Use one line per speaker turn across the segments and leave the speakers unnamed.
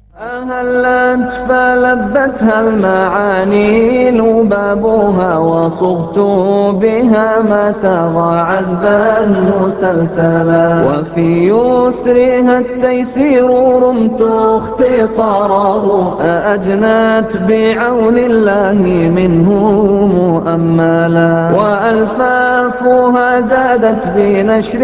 أهلت فلبتها المعاني لبابها وصغت بها ما سغى عذبا مسلسلا وفي يسرها التيسير رمت اختصاره أجنت بعون الله منه مؤملا وألفافها زادت بنشر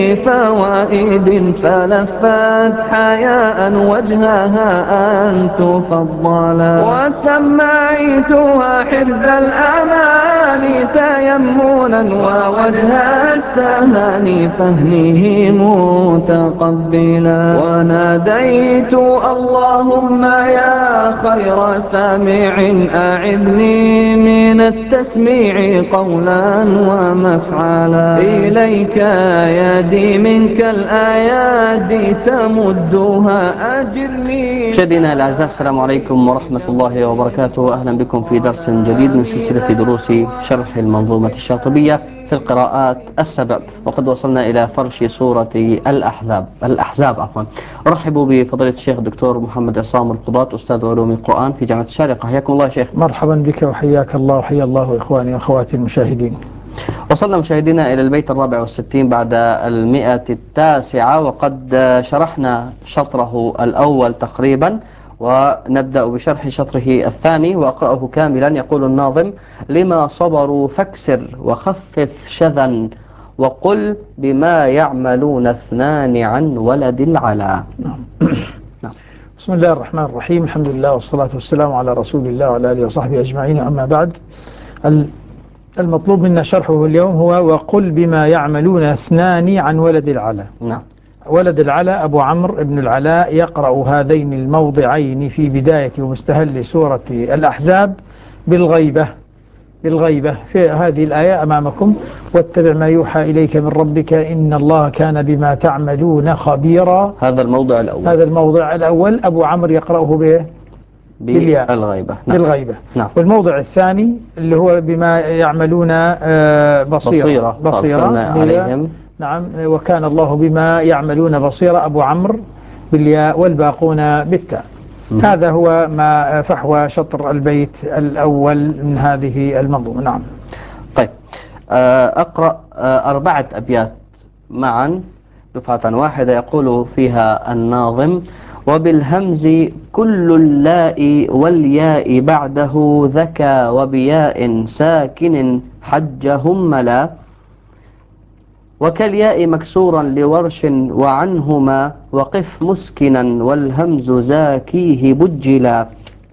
فوائد فلفت حياء وجهها أن تفضلا وسميتها حرز الأمان تيمنا ووجه التهاني فهمه متقبلا وناديت اللهم يا خير سامع أعذني من التسميع قولا ومفعلا إليك يدي منك الآيات تمدها أجرني.
مشاهدينا الأعزاء، السلام عليكم ورحمة الله وبركاته. أهلا بكم في درس جديد من سلسلة دروس شرح المنظومة الشاطبية في القراءات السبع، وقد وصلنا إلى فرش سورة الأحزاب. أرحب بفضيلة الشيخ الدكتور محمد عصام القضاة، أستاذ علوم القرآن في جامعة الشارقة. حياكم الله شيخ.
مرحبا بك وحياك الله وحيا الله إخواني وأخواتي المشاهدين.
وصلنا مشاهدينا إلى البيت 64 بعد 109، وقد شرحنا شطره الأول تقريبا، ونبدأ بشرح شطره الثاني وأقرأه كاملا. يقول الناظم: لما صبروا فاكسر وخفف شذا وقل بما يعملون اثنان عن ولد العلا.
نعم. بسم الله الرحمن الرحيم، الحمد لله والصلاة والسلام على رسول الله وعلى آله وصحبه أجمعين. أما بعد، المطلوب منا شرحه اليوم هو وقل بما يعملون اثنان عن ولد العلا.
نعم.
ولد العلا أبو عمرو بن العلاء يقرأ هذين الموضعين في بداية ومستهل سورة الأحزاب بالغيبة في هذه الآية أمامكم: واتبع ما يوحى إليك من ربك إن الله كان بما تعملون خبيرا.
هذا الموضع الأول
أبو عمرو يقرأه بالياء
بالغيبة.
نعم. بالغيبة.
نعم.
والموضع الثاني اللي هو بما يعملون بصيرة
عليهم.
نعم. وكان الله بما يعملون بصيرة، أبو عمرو بالياء والباقون بالتاء. هذا هو ما فحوى شطر البيت الأول من هذه المنظومة. نعم.
طيب، أقرأ 4 أبيات معا دفعة واحدة. يقول فيها الناظم: وبالهمز كل اللاء والياء بعده ذكى وبياء ساكن حج هملا وكالياء مكسورا لورش وعنهما وقف مسكنا والهمز زاكيه بجلا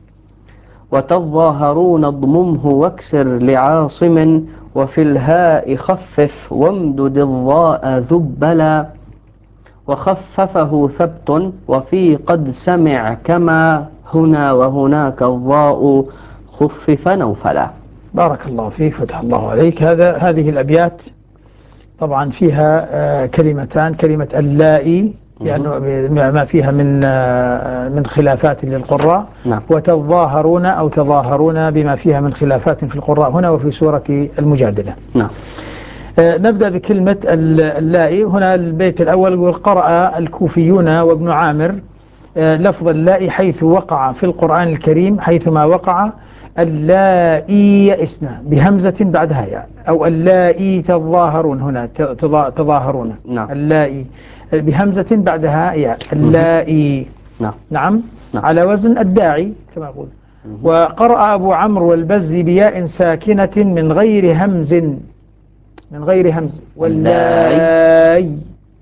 وتظاهرون اضممه واكسر لعاصم وفي الهاء خفف وامدد الضاء ذبلا وخففه ثبت وفي قد سمع كما هنا وهناك الضاء خفف نوفلا.
بارك الله فيك، فتح الله عليك. هذه الأبيات طبعا فيها كلمتان: كلمة اللائي يعني ما فيها من خلافات للقراء.
نعم.
وتظاهرون أو تظاهرون بما فيها من خلافات في القراء هنا وفي سورة المجادلة.
نعم.
نبدأ بكلمة اللائي. هنا البيت الأول يقول: قرأ الكوفيون وابن عامر لفظ اللائي حيث وقع في القرآن الكريم، حيثما وقع اللائي يئسن بهمزة بعدها ياء، أو اللائي تظاهرون، هنا تظاهرون.
نعم.
اللائي بهمزة بعدها ياء، اللائي.
نعم.
نعم. على وزن الداعي كما أقول. وقرأ أبو عمرو والبزي بياء ساكنة من غير همز واللاي.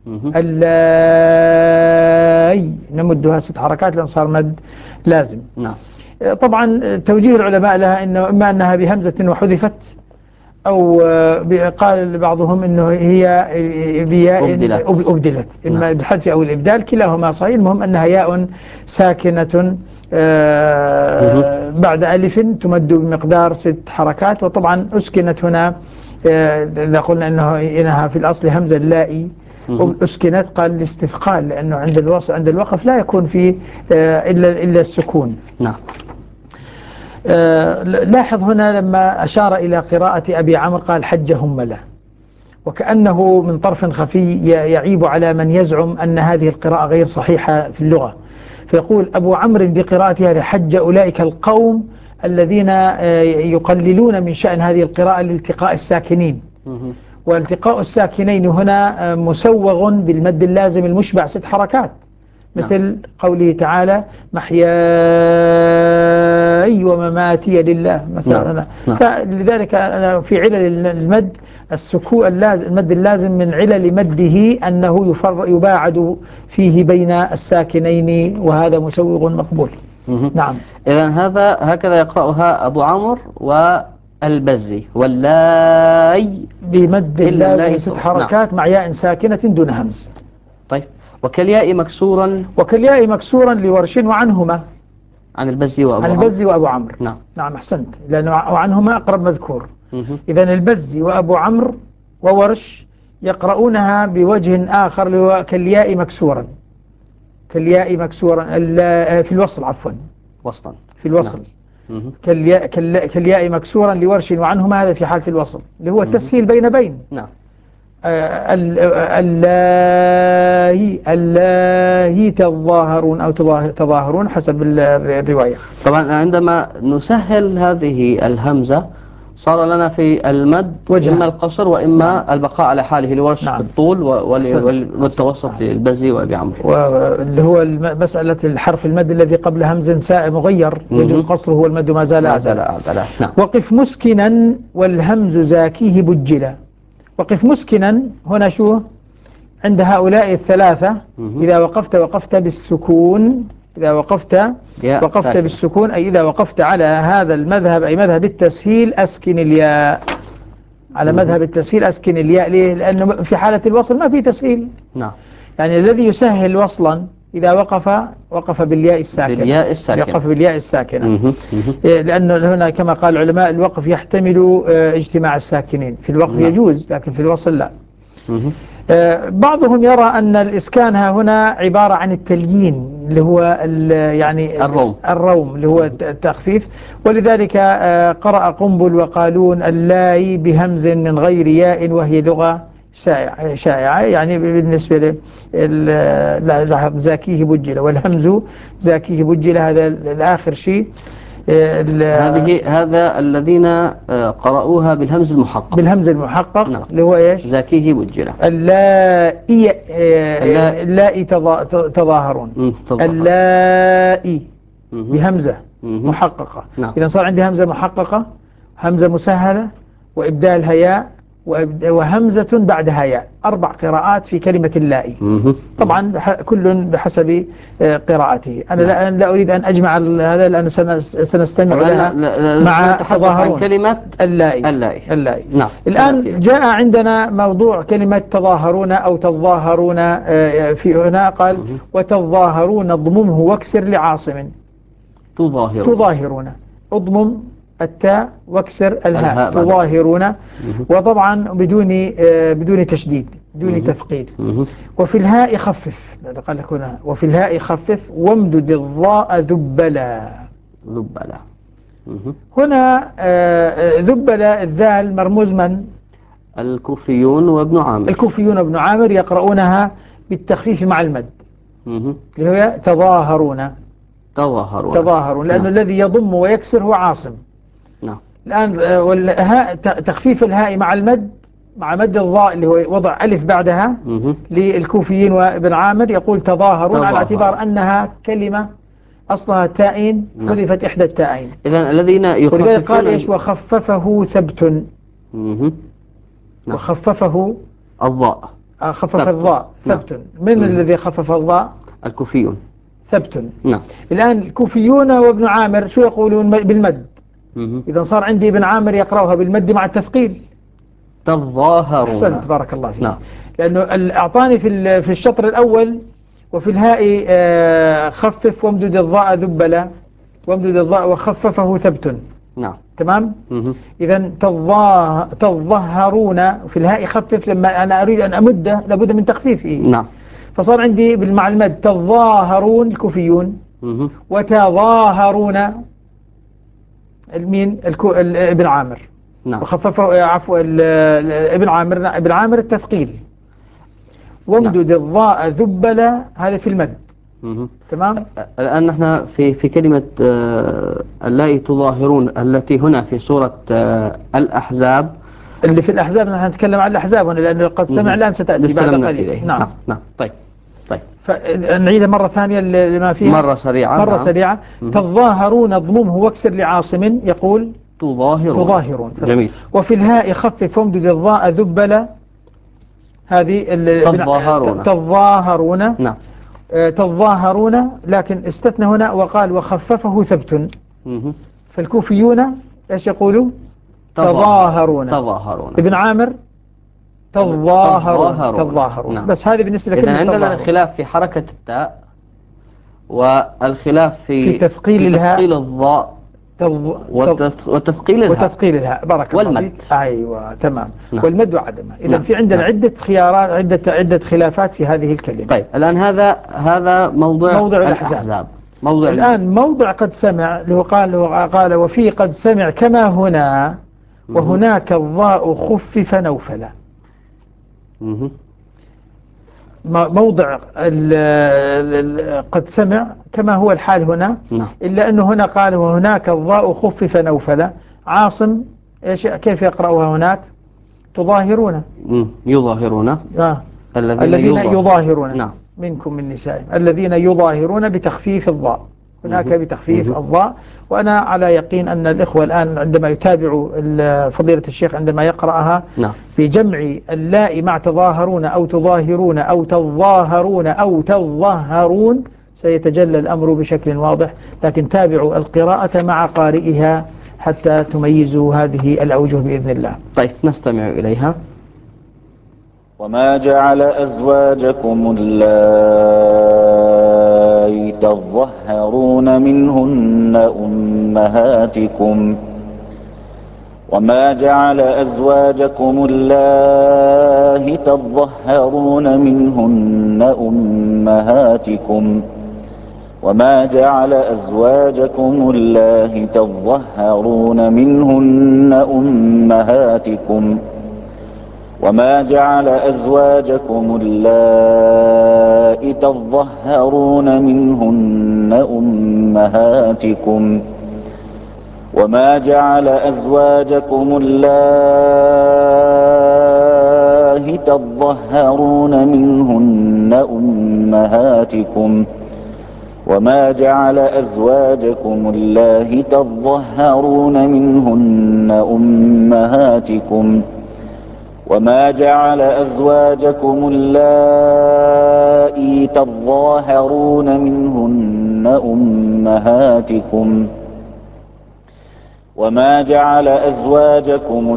اللاي نمدها 6 حركات لأن صار مد لازم.
نعم.
طبعا توجيه العلماء لها إنه إما أنها بهمزة وحذفت، أو قال بعضهم إنه هي بياء أبدلت، إما بالحذف أو الإبدال، كلاهما صحيح. المهم أنها ياء ساكنة بعد ألف تمد بمقدار 6 حركات. وطبعا أسكنت هنا إذا قلنا إنها في الأصل همزة اللائي أسكنت، قال الاستثقال، لأنه عند الوقف لا يكون فيه إلا السكون.
نعم.
لاحظ هنا لما أشار إلى قراءة أبي عمرو قال حج هملا، وكأنه من طرف خفي يعيب على من يزعم أن هذه القراءة غير صحيحة في اللغة. فيقول أبو عمرو بقراءة هذا: حج أولئك القوم الذين يقللون من شأن هذه القراءة لالتقاء الساكنين. والتقاء الساكنين هنا مسوغ بالمد اللازم المشبع 6 حركات، مثل قوله تعالى: محياي ومماتي لله مثلا. فلذلك في علل المد السكون المد اللازم من علل مده أنه يباعد فيه بين الساكنين، وهذا مسوغ مقبول. نعم.
إذن هكذا يقرأها أبو عمرو والبزي: واللاي
بمد اللازم 6 حركات مع ياء ساكنة دون همز.
طيب، وكالياء مكسورا.
وكالياء مكسورا لورش وعنهما،
عن البزي وأبو عمرو.
عن البزي وأبو عمرو.
نعم.
نعم أحسنت، لأنه وعنهما أقرب مذكور. إذن البزي وأبو عمرو وورش يقرؤونها بوجه آخر، اللي هو كالياء مكسورا. كالياء مكسورا في الوصل، عفوا
وصلا
في الوصل. نعم. كالياء مكسورا لورش وعنهما، هذا في حالة الوصل اللي هو التسهيل بين. نعم. الله تظاهرون أو تظاهرون حسب الرواية.
طبعا عندما نسهل هذه الهمزة صار لنا في المد إما القصر وإما البقاء على حاله لورش بالطول والتوسط للبزي وأبي عمرو،
واللي هو مسألة الحرف المد الذي قبل همز مغير يجوز قصره، هو المد ما زال أعدلا.
نعم.
وقف مسكنا والهمز زاكيه بجلا. وقف مسكنا هنا شو عند هؤلاء الثلاثة؟ إذا وقفت بالسكون، إذا وقفت بالسكون، أي إذا وقفت على هذا المذهب، أي مذهب التسهيل، أسكن الياء. على مذهب التسهيل أسكن الياء. ليه؟ لأنه في حالة الوصل ما في تسهيل. نعم. يعني الذي يسهل وصلا إذا وقف بالياء الساكنة. يقف بالياء الساكنة. لأنه هنا كما قال العلماء الوقف يحتمل اجتماع الساكنين. في الوقف يجوز، لكن في الوصل لا. بعضهم يرى أن الإسكان هنا عبارة عن التليين، اللي هو يعني الروم اللي هو التخفيف. ولذلك قرأ قنبل وقالون: اللاي بهمز من غير ياء وهي لغة شائعة. يعني بالنسبة زاكيه بجلة، والهمز زاكيه بجلة، هذا الآخر شيء.
هذا الذين قرأوها بالهمز المحقق.
نعم. اللي هو ايش؟
زاكيه بجلة.
اللائي تظاهرون. اللائي بهمزة محققة. نعم. إذا صار عندي همزة محققة، همزة مسهلة، وإبدالها ياء، وهمزة بعدها ياء. 4 قراءات في كلمة اللائي. طبعا كل بحسب قراءته. أنا لا أريد أن أجمع هذا، لأن سنستمع لها مع تظاهرون.
كلمة
اللائي.
نعم.
الآن جاء عندنا موضوع كلمة تظاهرون أو تظاهرون. في هنا قال: وتظاهرون اضممه واكسر لعاصم. تظاهرون اضمم التاء واكسر الهاء. تظاهرون. وطبعا بدون تشديد، بدون تثقيل. وفي الهاء خفف، قال لك هنا: وفي الهاء خفف وامدد الضاء ذبلا. هنا ذبلا الذال مرموز من؟
الكوفيون وابن
عامر يقرؤونها بالتخفيف مع المد، اللي هو تظاهرون. لأنه الذي يضم ويكسر هو عاصم. نعم. الآن تخفيف الهاء مع المد، مع مد الضاء اللي هو وضع ألف بعدها للكوفيين وابن عامر، يقول تظاهرون على اعتبار أنها كلمة أصلها تائين، حذفت إحدى التائين.
إذن الذين يخففون،
ولذلك قال إيش؟ وخففه ثبت. وخففه
الضاء.
خفف الضاء ثبت. من الذي خفف الضاء؟
الكوفيون.
ثبت. نعم. الآن الكوفيون وابن عامر شو يقولون بالمد؟ إذا صار عندي ابن عامر يقرأها بالمد مع التثقيل.
تظاهرون.
أحسنت، بارك الله فيك. نعم. لأنه أعطاني في الشطر الأول: وفي الهاء خفف وامدد الضاء ذبلا، وامدد الضاء وخففه ثبت. نعم. تمام. إذا تظاهرون في الهاء خفف، لما أنا أريد أن أمده لابد من تخفيفه. نعم. فصار عندي مع المد تظاهرون الكوفيون، وتظاهرون ابن عامر. نعم. وخففه ابن عامر التثقيل. وامدد الضاء ذبلا، هذا في المد. تمام.
الآن نحن في كلمة اللائي تظاهرون التي هنا في سورة الأحزاب.
اللي في الأحزاب نحن نتكلم عن الأحزاب هنا، لأنه قد سمع الآن ستأتي
لسه
بعد
لم نأتي
قليل.
إليه.
نعم.
نعم نعم. طيب طيب.
فنعيدها مرة ثانية لما فيها.
مرة سريعة.
مرة
نعم.
سريعة. تظاهرون اضممه واكسر لعاصم يقول تظاهرون.
جميل.
وفي الهاء خفف وامدد الضاء ذبل، هذه تظاهرون.
نعم.
تظاهرون، لكن استثنى هنا وقال وخففه ثبت. فالكوفيون ايش يقولوا؟ تظاهرون. ابن عامر تظاهرون.
نعم.
بس هذه بالنسبة لكلمة
إذن عندنا
تظاهرون.
الخلاف في حركة التاء، والخلاف في
تثقيل الهاء،
تثقيل الضاء، وتثقيل
الهاء. بارك الله فيك. أيوة تمام.
نعم.
والمد وعدمه. إذا
نعم.
في عندنا
نعم.
عدة خيارات، عدة خلافات في هذه الكلمة.
طيب الآن هذا موضع الأحزاب.
الآن موضع قد سمع له قال وفي قد سمع كما هنا وهناك الضاء خفف نوفلا. موضع قد سمع كما هو الحال هنا. إلا أنه هنا قال وهناك الضاء خفف نوفلا. عاصم كيف يقرأها هناك؟ تظاهرون.
يظاهرون.
الذين يظاهرون.
نعم.
منكم من نسائهم الذين يظاهرون بتخفيف الضاء، هناك بتخفيف الضاء. وأنا على يقين أن الإخوة الآن عندما يتابعوا فضيلة الشيخ عندما يقرأها في جمع اللاء مع تظاهرون أو تظاهرون أو تظاهرون أو تظاهرون سيتجلى الأمر بشكل واضح. لكن تابعوا القراءة مع قارئها حتى تميزوا هذه الأوجه بإذن الله.
طيب نستمع إليها.
وما جعل أزواجكم اللائي تظاهرون منهن أمهاتكم وما جعل أزواجكم اللائي تظاهرون منهن أمهاتكم وما جعل أزواجكم اللائي تظاهرون منهن أمهاتكم وما جعل أزواجكم اللائي تظاهرون منهن أمهاتكم وما جعل أزواجكم اللائي تظاهرون منهن أمهاتكم وما جعل أزواجكم اللائي تظاهرون منهن أمهاتكم وما جعل أزواجكم اللائي تظاهرون منهن أمهاتكم وما جعل أزواجكم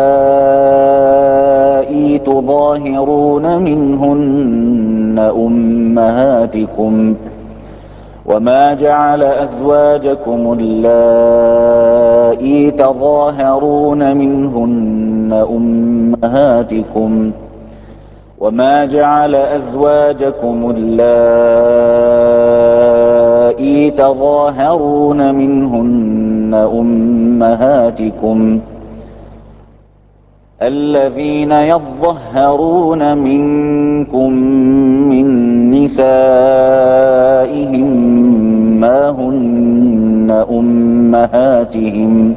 اللائي تظاهرون منهن أمهاتكم وما جعل أزواجكم اللائي تظاهرون منهن أمهاتكم وما جعل أزواجكم اللائي تظاهرون منهن أمهاتكم الذين يظهرون منكم من نسائهم ما هن أمهاتهم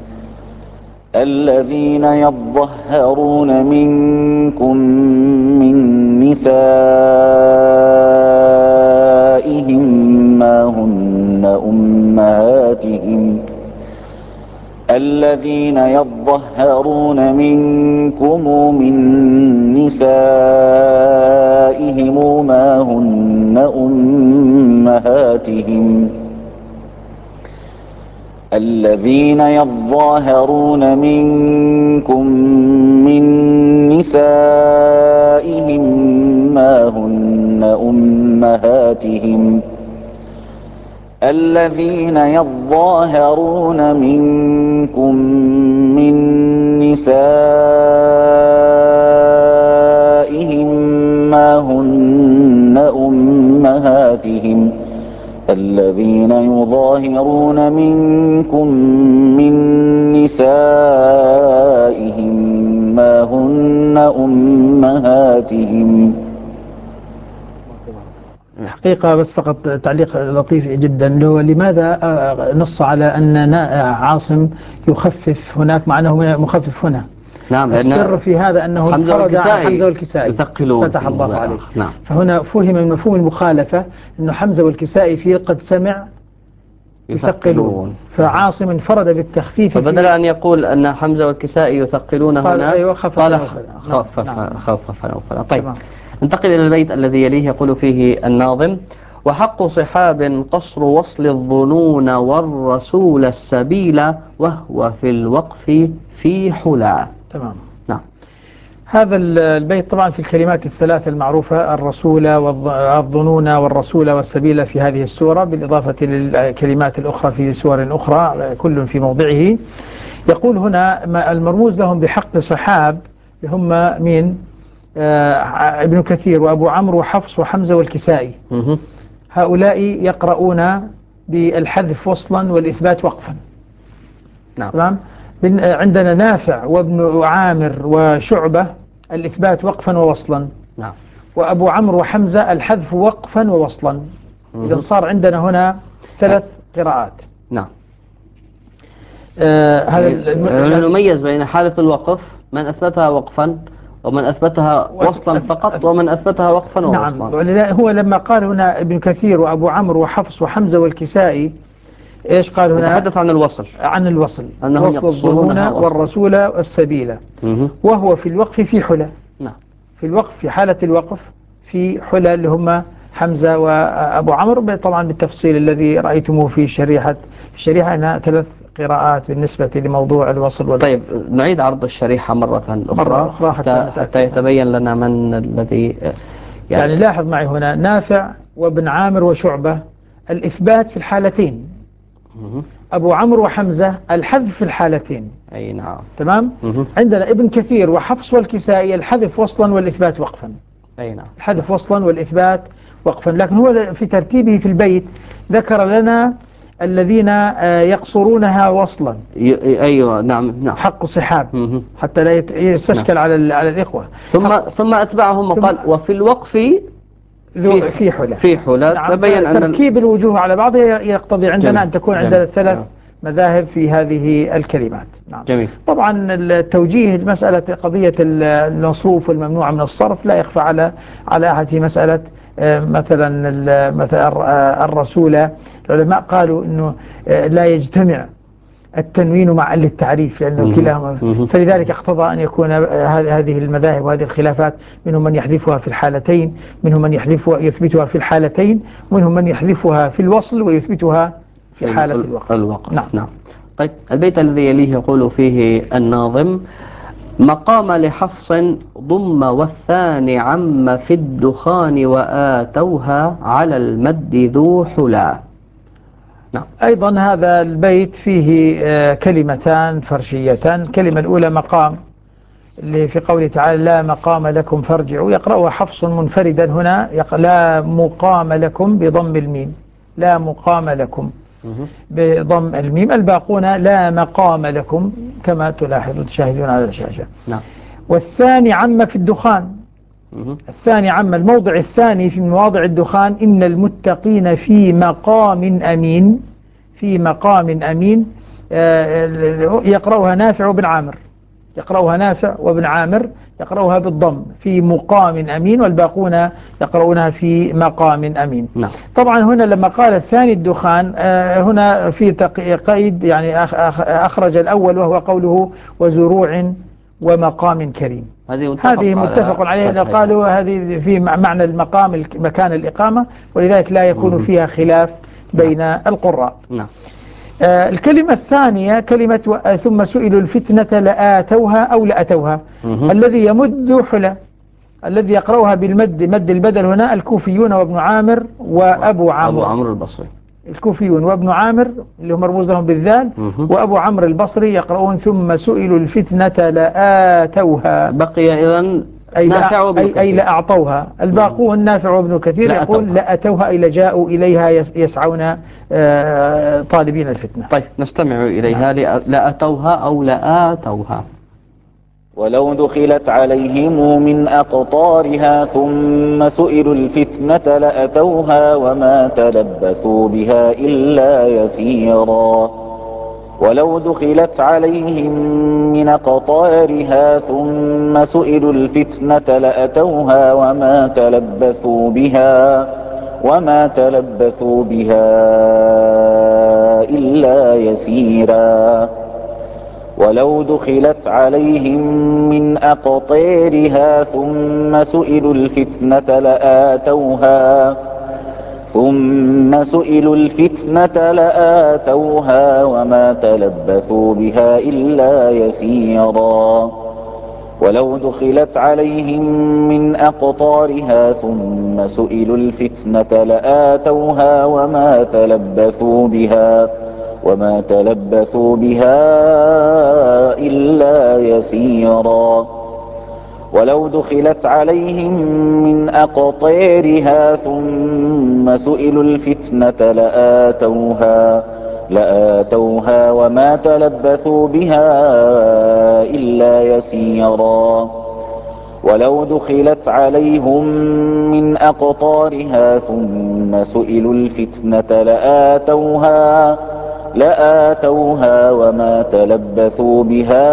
الذين يظهرون منكم من نسائهم ما هن أمهاتهم الذين يظهرون منكم من نسائهم ما هن أمهاتهم الذين يظاهرون منكم من نسائهم ما هن أمهاتهم الذين يظاهرون منكم من نسائهم ما هن أمهاتهم الذين يظاهرون منكم من نسائهم ما هن أمهاتهم
حقيقة بس فقط تعليق لطيف جدا، اللي هو لماذا نص على أن عاصم يخفف هناك مع أنه مخفف هنا؟
نعم،
السر
لأن
في هذا أنه
حمزة
انفرد عن
والكسائي
حمزة والكسائي
يثقلون
فتح
في
الله
موضع
عليك.
آخر. نعم.
فهنا فهم من مفهوم المخالفة أنه حمزة والكسائي فيه قد سمع يثقلون، فعاصم انفرد بالتخفيف
فبدل أن يقول أن حمزة والكسائي يثقلون
قال
هنا
أيوة خفف
قال
نوفل.
خفف نوفل. طيب،
تمام.
ننتقل إلى البيت الذي يليه، يقول فيه الناظم: وحق صحاب قصر وصل الظنون والرسول السبيل وهو في الوقف في حلا.
تمام.
نعم.
هذا البيت طبعا في الكلمات الثلاث المعروفة: الرسول والظنون والرسول والسبيل في هذه السورة، بالإضافة للكلمات الأخرى في سور أخرى كل في موضعه. يقول هنا المرموز لهم بحق صحاب هم مين؟ ابن كثير وأبو عمرو وحفص وحمزة والكسائي. هؤلاء يقرؤون بالحذف وصلا والإثبات وقفا.
نعم.
تمام. عندنا نافع وابن عامر وشعبة الإثبات وقفا ووصلا.
نعم.
وأبو عمرو وحمزة الحذف وقفا ووصلا. إذا صار عندنا هنا ثلاث قراءات.
نعم.
هذا
نميز بين حالة الوقف، من أثبتها وقفا، ومن أثبتها وصلا فقط، ومن أثبتها وقفا ووصلا.
نعم. ولذلك هو لما قال هنا ابن كثير وأبو عمرو وحفص وحمزة والكسائي، إيش قال هنا؟
يتحدث عن الوصل،
عن الوصل،
وصل
الظنون والرسول والسبيل، وهو في الوقف في حلى.
نعم.
في الوقف، في حالة الوقف في حلى اللي هم حمزة وأبو عمرو، طبعا بالتفصيل الذي رأيتموه في الشريحة أنها ثلاث قراءات بالنسبة لموضوع الوصل
طيب، نعيد عرض الشريحة مرة أخرى حتى يتبين لنا من الذي
يعني لاحظ معي هنا: نافع وابن عامر وشعبة الإثبات في الحالتين، أبو عمرو وحمزة الحذف في الحالتين.
أي نعم.
تمام. عندنا ابن كثير وحفص والكسائي الحذف وصلا والإثبات وقفا.
أي نعم.
الحذف وصلا والإثبات وقفا. لكن هو في ترتيبه في البيت ذكر لنا الذين يقصرونها وصلا.
أيوة. نعم. نعم.
حق صحاب حتى لا يستشكل
نعم.
على الإخوة.
ثم أتبعهم وقال وفي الوقف
في حلى.
في حلى.
نعم.
تبين أن
تركيب الوجوه على بعضها يقتضي عندنا
جميل.
أن تكون
جميل.
عندنا ثلاث
نعم.
مذاهب في هذه الكلمات. نعم.
جميل.
طبعا التوجيه مسألة قضية المصروف والممنوع من الصرف لا يخفى على أحد. في مسألة مثلا الرسول، العلماء قالوا أنه لا يجتمع التنوين مع التعريف لأنه كلاهما، فلذلك اقتضى أن يكون هذه المذاهب وهذه الخلافات منهم من يحذفها في الحالتين، منهم من يثبتها في الحالتين، ومنهم من يحذفها في الوصل ويثبتها في حالة الوقف.
نعم. طيب، البيت الذي يليه يقول فيه الناظم: مقام لحفص ضم والثاني عم في الدخان وآتوها على المد ذو حلا. نعم.
أيضا هذا البيت فيه كلمتان فرشيتان. الكلمة الأولى مقام، اللي في قوله تعالى لا مقام لكم فارجعوا، يقرأها حفص منفردا هنا، لا مقام لكم بضم الميم، لا مقام لكم بضم الميم، الباقون لا مقام لكم كما تشاهدون على الشاشة.
نعم.
والثاني عم في الدخان. الثاني عم، الموضع الثاني في مواضع الدخان: إن المتقين في مقام أمين. في مقام أمين. يقرأها نافع وابن عامر، يقرأها نافع وابن عامر، يقرأها بالضم في مقام أمين، والباقون يقرؤونها في مقام أمين.
نعم.
طبعا هنا لما قال الثاني الدخان، هنا في قيد، يعني أخرج الأول وهو قوله وزروع ومقام كريم. هذه متفق عليها. قالوا هذه في معنى المقام مكان الإقامة، ولذلك لا يكون فيها خلاف بين القراء.
نعم.
الكلمة الثانية كلمة ثم سئلوا الفتنة لآتوها أو لأتوها. الذي يمد حلى، الذي يقرأها بالمد، مد البدل هنا الكوفيون وابن عامر وأبو عمرو.
أبو عمرو البصري. الكوفيون
وابن عامر اللي هم مرموز لهم بالذال، وأبو عمرو البصري يقرؤون ثم سئلوا الفتنة لآتوها.
بقي إذن نافع وابن كثير،
أي لأعطوها. الباقون نافع وابن كثير يقول لأتوها أي لجاءوا إليها يسعون طالبين الفتنة.
طيب، نستمع إليها. لأتوها أو لآتوها.
ولو دخلت عليهم من أقطارها ثم سئلوا الفتنة لأتوها وما تلبثوا بها إلا يسيرا ولو دخلت عليهم من أقطارها ثم سئلوا الفتنة لأتوها وما تلبثوا بها إلا يسيرا ولو دخلت عليهم من أقطارها ثم سئلوا الفتنة لآتوها وما تلبثوا بها إلا يسيرا ولو دخلت عليهم من أقطارها ثم سئلوا الفتنة لآتوها وما تلبثوا بها إلا يسيرا ولو دخلت عليهم من أقطارها ثم سئلوا الفتنة لآتوها وما تلبثوا بها إلا يسيرا ولو دخلت عليهم من أقطارها ثم سئلوا الفتنة لآتوها وما تلبثوا بها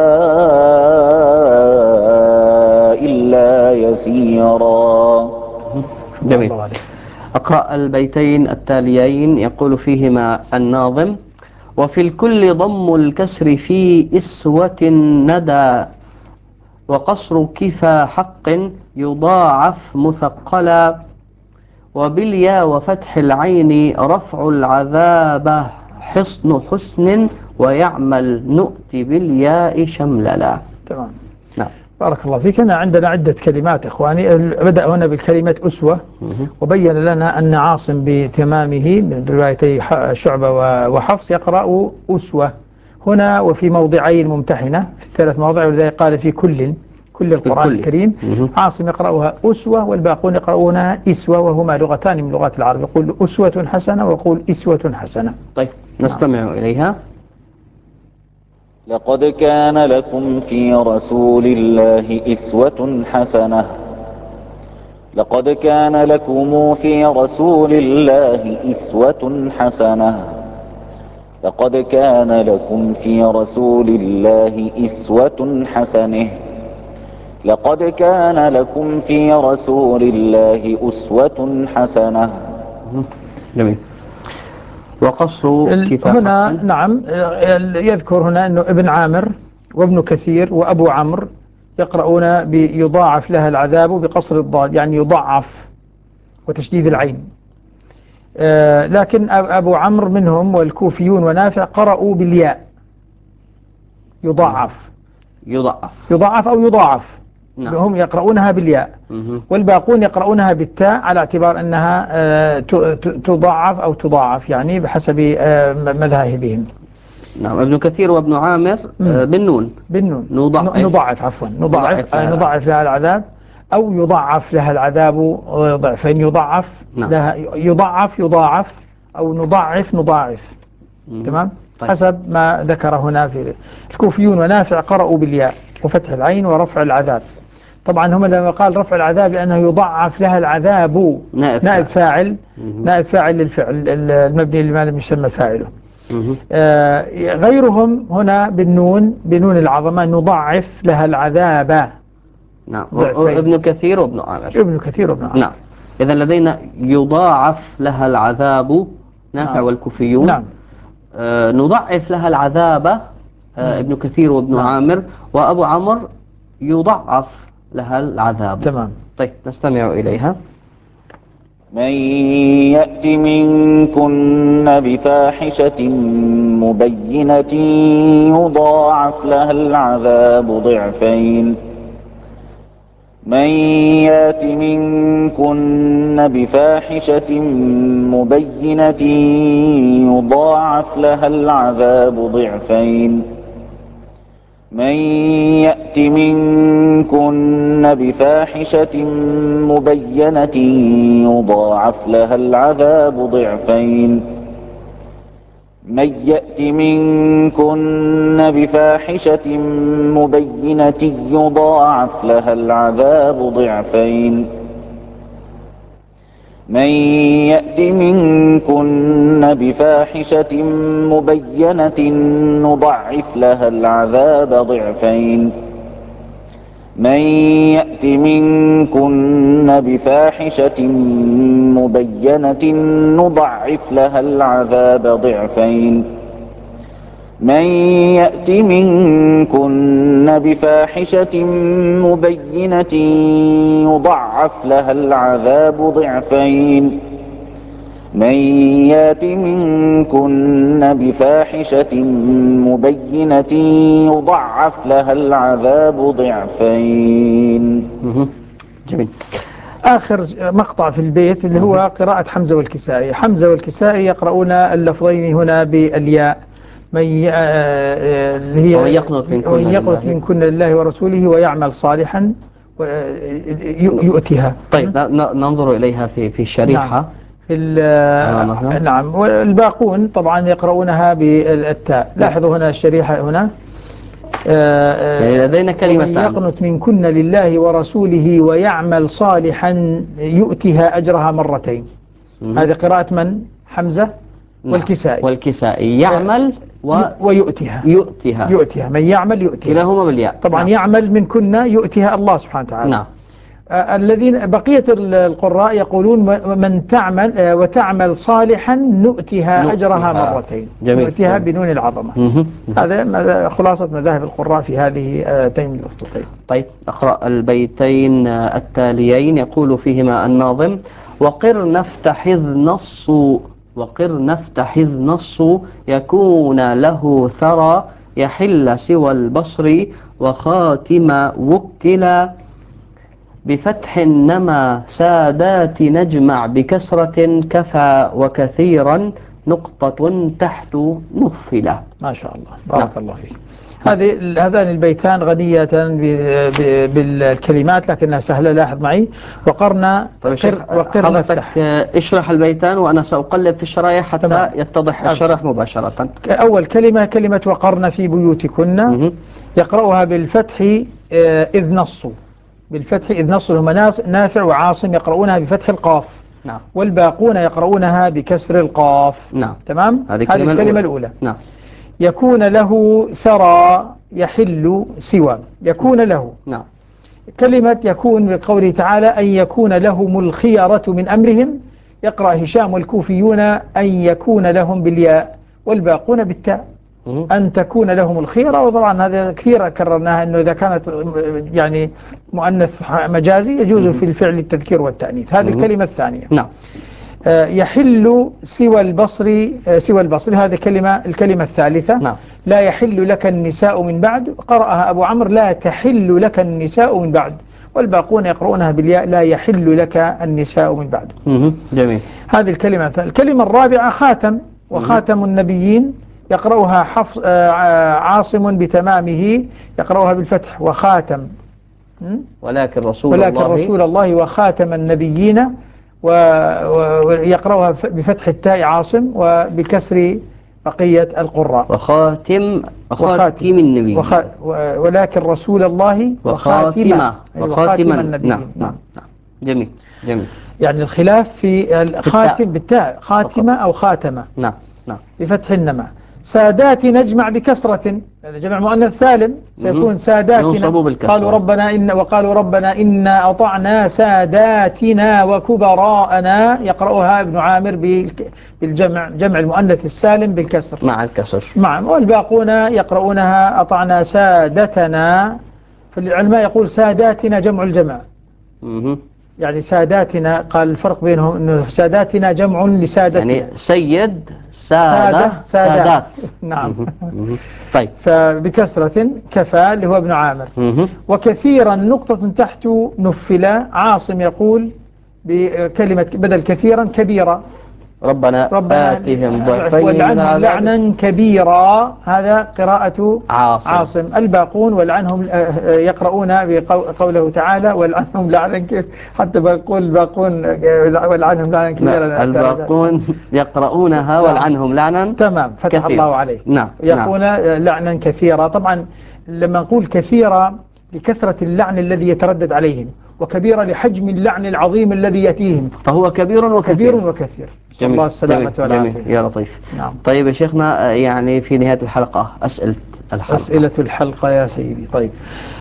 إلا يسيرا.
جميل. أقرأ البيتين التاليين. يقول فيهما الناظم: وفي الكل ضم الكسر في إسوة ندى وقصر كفى حق يضاعف مثقلا وبالياء وفتح العين رفع العذاب حسن ويعمل نؤتي بالياء شمللا.
تمام.
نعم.
بارك الله فيك. هنا عندنا عدة كلمات إخواني. بدأ هنا بالكلمة أسوة وبين لنا أن عاصم بتمامه من روايتي شعبة وحفص يقرأ أسوة هنا وفي موضعين ممتحنة في الثلاث مواضع، ولذلك قال في كل القرآن الكريم. عاصم يقرأها أسوة والباقون يقرؤونها إسوة، وهما لغتان من لغات العرب، يقول أسوة حسنة ويقول إسوة حسنة.
طيب نستمع إليها.
لقد كان لكم في رسول الله إسوة حسنة لقد كان لكم في رسول الله إسوة حسنة لقد كان لكم في رسول الله إسوة حسنة لقد كان لكم في رسول الله أسوة حسنة.
جميل. وقصر كفاح
هنا نعم يذكر هنا أنه ابن عامر وابن كثير وأبو عمرو يقرؤون بيضاعف لها العذاب بقصر الضاد، يعني يضعف وتشديد العين. لكن أبو عمرو منهم والكوفيون ونافع قرأوا بالياء يضاعف أو يضاعف. نعم. هم يقرؤونها بالياء والباقون يقرؤونها بالتاء على اعتبار أنها تضاعف أو تضاعف، يعني بحسب مذاهبهم.
نعم. ابن كثير وابن عامر بالنون نضاعف
لها العذاب أو يضاعف لها العذاب ضعفين. يضاعف لها يضاعف أو نضاعف. تمام. طيب. حسب ما ذكر هنا في الكوفيون ونافع قرأوا بالياء وفتح العين ورفع العذاب. طبعا هم لما قال رفع العذاب لأنه يضاعف لها العذاب نائب فاعل للفعل المبني لما لم يسمى فاعله. غيرهم هنا بنون العظمة نضاعف لها العذاب.
نعم. ابن كثير وابن عامر. نعم. إذا لدينا يضاعف لها العذاب نافع والكوفيون.
نعم.
نضاعف لها العذاب ابن كثير وابن عامر، وأبو عمرو يضاعف لها العذاب.
تمام.
طيب نستمع إليها.
من يأت منكن بفاحشة مبينة يضاعف لها العذاب ضعفين من يأت منكن بفاحشة مبينة يضاعف لها العذاب ضعفين من يأت منكن بفاحشة مبينة يضاعف لها العذاب ضعفين من يأت منكن بفاحشة مبينة يضاعف لها العذاب ضعفين من يأت منكن بفاحشة مبينة نضعف لها العذاب ضعفين من يأت منكن بفاحشة مبينة نضعف لها العذاب ضعفين من يأت منكن بفاحشة مبينة يضعف لها العذاب ضعفين من يأت منكن بفاحشة مبينة يضعف لها العذاب ضعفين.
جميل.
آخر مقطع في البيت اللي هو قراءة حمزة والكسائي. حمزة والكسائي يقرؤون اللفظين هنا بالياء. اللي هي ومن يقنط منكن لله ورسوله ويعمل صالحا يؤتها.
طيب ننظر إليها في الشريحة.
نعم. والباقون طبعا يقرؤونها بالتاء. لاحظوا هنا الشريحة هنا
يعني لدينا كلمتان:
يقنط منكن لله ورسوله ويعمل صالحا يؤتها أجرها مرتين. هذه قراءة من؟ حمزة والكسائي.
والكسائي يعمل
ويؤتها. يؤتها من يعمل يؤتها،
كلاهما بالياء.
طبعا يعمل منكن يؤتها الله سبحانه وتعالى.
نعم.
الذين بقية القراء يقولون من تعمل وتعمل صالحا نؤتها أجرها مرتين.
جميل.
نؤتها بنون العظمة. هذا خلاصة مذاهب القراء في هذه هاتين اللفظتين.
طيب أقرأ البيتين التاليين. يقول فيهما الناظم: وقر نفتحذ نص يكون له ثرى يحل سوى البصر وخاتم وكلا بفتح نما سادات نجمع بكسرة كفى وكثيرا نقطة تحت نفلة.
ما شاء الله، بارك الله فيك. هذان البيتان غنية بالكلمات لكنها سهلة. لاحظ معي: وقرنا.
حضرتك اشرح البيتان وأنا سأقلب في الشرايح حتى تمام. يتضح الشرح مباشرة.
أول كلمة وقرنا في بيوتكن يقرأها بالفتح إذ نصوا. بالفتح إذ نصوا هم نافع وعاصم يقرؤونها بفتح القاف.
نعم. والباقون
يقرؤونها بكسر القاف.
نعم.
تمام. هذه الكلمة الأولى.
نعم.
يكون له ثرى يحل سوى. يكون له.
نعم.
كلمة يكون بقوله تعالى أن يكون لهم الخيرة من أمرهم، يقرأ هشام والكوفيون أن يكون لهم بالياء والباقون بالتاء. أن تكون لهم الخيرة. وطبعا هذا كثيرا كررناها أنه إذا كانت يعني مؤنث مجازي يجوز في الفعل التذكير والتأنيث. هذه الكلمة الثانية.
نعم.
يحل سوى البصر هذه الكلمة الثالثة.
نعم.
لا يحل لك النساء من بعد، قرأها أبو عمرو لا تحل لك النساء من بعد، والباقون يقرؤونها بالياء لا يحل لك النساء من بعد.
جميل.
هذه الكلمة الرابعة خاتم. وخاتم النبيين يقرأها عاصم بتمامه يقرأها بالفتح وخاتم.
ولكن رسول
الله وخاتم النبيين ويقرأها بفتح التاء عاصم وبكسر بقية القراء.
وخاتم النبي.
ولكن رسول الله وخاتم النبي.
نعم. جميل.
يعني الخلاف في الخاتم بالتاء، خاتمة أو خاتمة.
نعم.
بفتح النما. ساداتنا نجمع بكسرة، جمع مؤنث سالم سيكون ساداتنا. وقالوا ربنا إنا أطعنا ساداتنا وكبراءنا، يقرأها ابن عامر بالجمع، جمع المؤنث السالم بالكسر
مع الكسر.
والباقون يقرؤونها أطعنا سادتنا. فالعلماء يقول ساداتنا جمع الجمع. يعني ساداتنا قال الفرق بينهم أنه ساداتنا جمع لسادتنا،
يعني سيد سادات.
نعم.
طيب.
فبكسرة كفى اللي هو ابن عامر. وكثيرا نقطة تحت نفلا. عاصم يقول بكلمة بدل كثيرا كبيرة.
ربنا آتهم ضعفين من
والعنهم
العذاب.
لعنا كبيرا، هذا قراءة عاصم. الباقون والعنهم يقرؤون بقوله تعالى والعنهم لعنا كيف، حتى بقول الباقون والعنهم لعنا كبيرا.
الباقون يقرؤونها والعنهم لعنا.
تمام، فتح
كثيرا.
الله عليه.
نعم.
يقول لعنا كثيرا. طبعا لما نقول كثيرا لكثرة اللعن الذي يتردد عليهم، وكبيرة لحجم اللعن العظيم الذي يأتيهم،
فهو كبير وكثير.
كبير وكثير.
جميل.
الله السلامة والعافية.
جميل يا لطيف.
نعم.
طيب يا شيخنا، يعني في نهاية الحلقة أسئلة
الحلقة يا سيدي. طيب،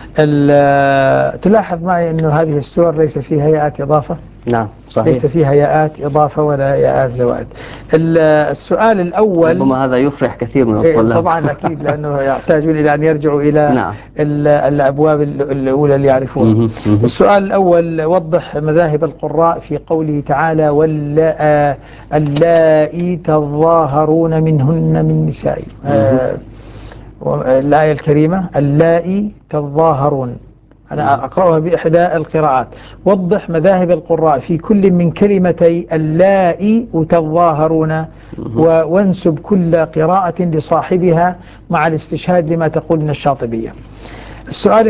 تلاحظ معي أنه هذه السور ليس فيها ياءات إضافة.
نعم صحيح.
ليس فيها ياءات إضافة ولا ياءات زوائد. السؤال الأول،
ربما هذا يفرح كثير من الطلاب.
طبعا أكيد، لأنه يحتاجون إلى أن يرجعوا إلى
نعم.
الأبواب الأولى اللي يعرفونها. السؤال الأول، وضح مذاهب القراء في قوله تعالى واللائي تظاهرون منهن من نسائي. الآية الكريمة اللائي تظاهرون، أنا أقرأها بإحدى القراءات. وضح مذاهب القراء في كل من كلمتي اللائي وتظاهرون، وانسب كل قراءة لصاحبها مع الاستشهاد لما تقول من الشاطبية. السؤال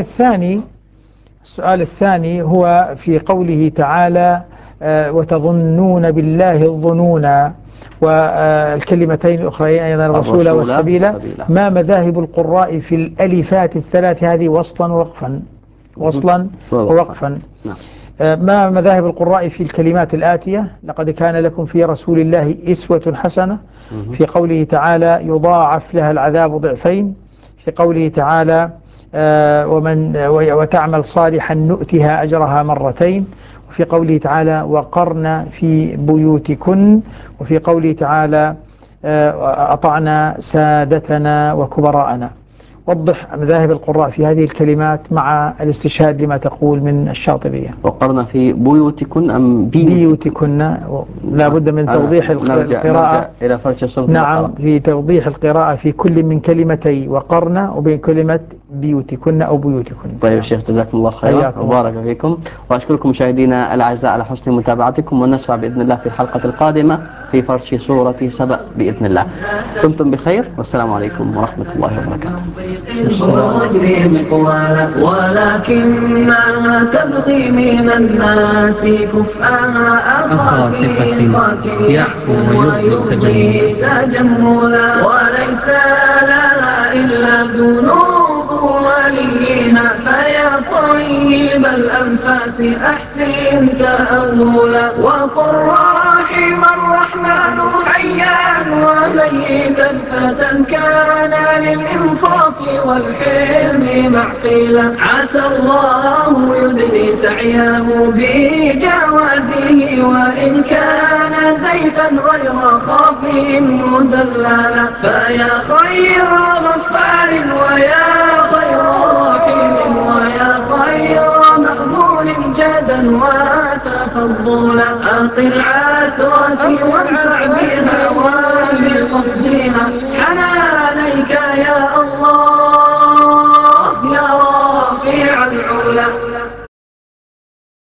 الثاني هو في قوله تعالى وتظنون بالله الظنون، والكلمتين الأخرين أيضا الرسول والسبيل. ما مذاهب القراء في الألفات الثلاث هذه وصلا ووقفا؟ وصلا ووقفا. ما مذاهب القراء في الكلمات الآتية: لقد كان لكم في رسول الله أسوة حسنة، في قوله تعالى يضاعف لها العذاب ضعفين، في قوله تعالى وتعمل صالحا نؤتها أجرها مرتين، وفي قوله تعالى وقرن في بيوتكن، وفي قوله تعالى أطعنا سادتنا وكبراءنا. وضح مذاهب القراء في هذه الكلمات مع الاستشهاد لما تقول من الشاطبية.
وقرنا في بيوتكن أم
بيوتكن؟ لا بد من توضيح القراءة.
نرجع إلى فرش الصوت.
نعم، في توضيح القراءة في كل من كلمتي وقرنا وبين كلمة بيوتكن أو بيوتكن.
طيب يا شيخ، جزاكم الله خيرا وبارك فيكم، وأشكركم مشاهدينا الأعزاء على حسن متابعتكم، ونشرع بإذن الله في الحلقة القادمة في فرش سورة سبأ بإذن الله. دمتم بخير، والسلام عليكم ورحمة الله وبركاته.
ولكنها تبغي من الناس كفءها أخا ثقة يعفو ويبغي تجملا، وليس لها إلا ذنوب وليها، فيا طيب الأنفاس أحسن تأولا، وقل رحم الرحمن حيا وميتا فتى كان للإنصاف والحلم معقلا، عسى الله يدني سعيه بجوازه، وإن كان زيفا غير خاف مزللا، فيا خير غفار ويا خير رحيم ويا خير مأمون جدا وتفضلا، أقل عثرتي وانفع بها